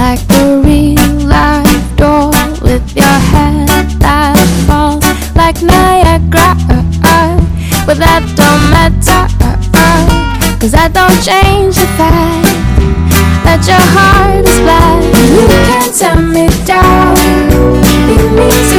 like a real life door with your head that falls like Niagara. But that don't matter, cause that don't change the fact that your heart is black. You can't tell me down, leave me